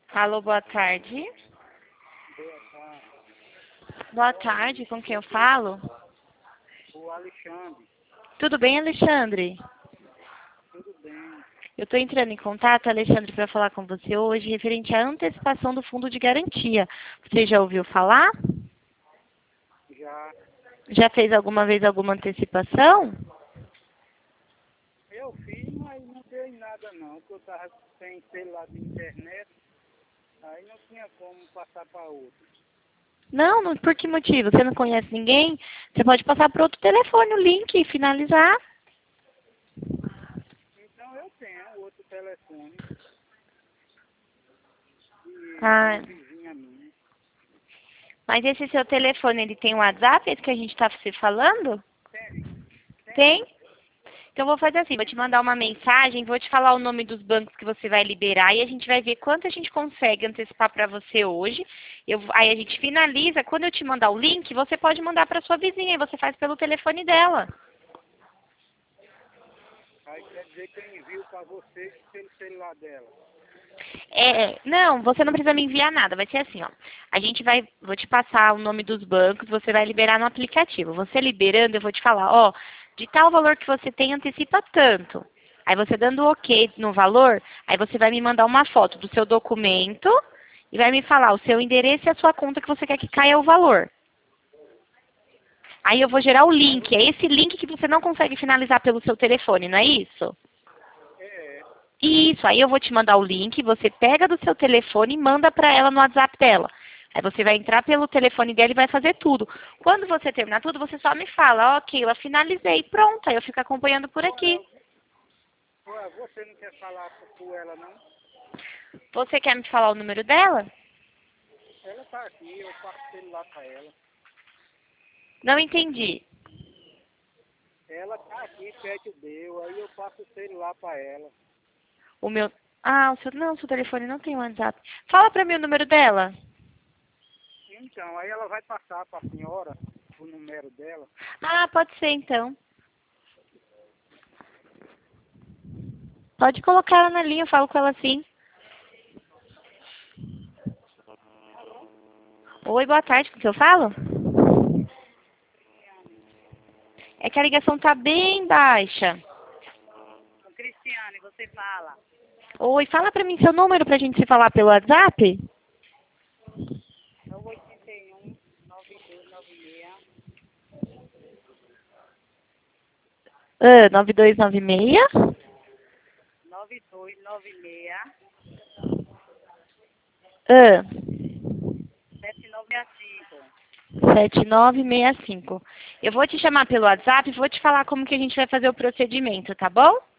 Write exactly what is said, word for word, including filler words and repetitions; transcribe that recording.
Alô, boa tarde. Boa tarde. Boa tarde, com quem eu falo? O Alexandre, Tudo bem, Alexandre? tudo bem? Eu estou entrando em contato, Alexandre, para falar com você hoje referente à antecipação do fundo de garantia. Você já ouviu falar? Já Já fez alguma vez alguma antecipação? eu fiz, mas não deu em nada não, porque eu estava sem celular de internet, aí não tinha como passar para outro. Não, não, por que motivo? Você não conhece ninguém? Você pode passar para outro telefone o link e finalizar. Então eu tenho outro telefone de, de Ah, uma vizinha minha. mas esse seu telefone, ele tem WhatsApp, esse que a gente está se falando? Tem, Tem? tem, Então, eu vou fazer assim, vou te mandar uma mensagem, vou te falar o nome dos bancos que você vai liberar e a gente vai ver quanto a gente consegue antecipar para você hoje. Eu, aí a gente finaliza, quando eu te mandar o link, você pode mandar para sua vizinha e você faz pelo telefone dela. aí quer dizer que eu envio para vocês pelo celular dela. É, não, você não precisa me enviar nada, vai ser assim, ó. A gente vai, vou te passar o nome dos bancos, você vai liberar no aplicativo. Você liberando, eu vou te falar, ó, de tal valor que você tem, antecipa tanto. Aí você dando ok no valor, aí você vai me mandar uma foto do seu documento e vai me falar o seu endereço e a sua conta que você quer que caia o valor. Aí eu vou gerar o Aí link, você, é esse link que você não consegue finalizar pelo seu telefone, não é isso? é, Isso, aí eu vou te mandar o link, você pega do seu telefone e manda para ela no WhatsApp dela. Aí você vai entrar pelo telefone dela e vai fazer tudo. Quando você terminar tudo, você só me fala, ok, eu finalizei, pronto, aí eu fico acompanhando por aqui. ué, ué, você não quer falar com ela não? Você quer me falar o número dela? Ela está aqui, eu passo o celular para ela. Não entendi. Ela tá aqui perto deu, aí eu passo o celular para ela. O meu... Ah, o seu... não, o seu telefone não tem WhatsApp. Fala para mim o número dela. Então, aí ela vai passar para a senhora o número dela. Ah, pode ser então. Pode colocar ela na linha, eu falo com ela assim. Oi, boa tarde, com o que eu falo? É que a ligação tá bem baixa. Com Cristiane, você fala. Oi, fala pra mim seu número pra gente se falar pelo WhatsApp. É o oito um, nove dois nove seis, Ah, nove dois nove seis. nove dois nove seis, Ah, sete nove seis cinco. sete nove seis cinco. Eu vou te chamar pelo WhatsApp e vou te falar como que a gente vai fazer o procedimento, tá bom?